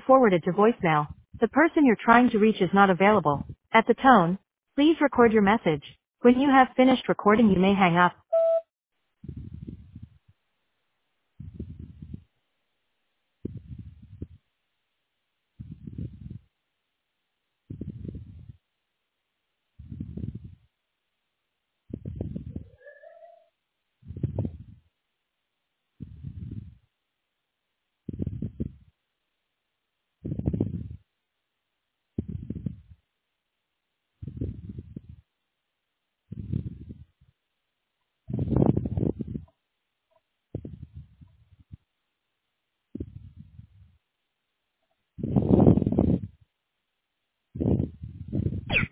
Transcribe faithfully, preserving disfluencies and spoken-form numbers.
forwarded to voicemail. The person you're trying to reach is not available. At the tone, please record your message. When you have finished recording, you may hang up.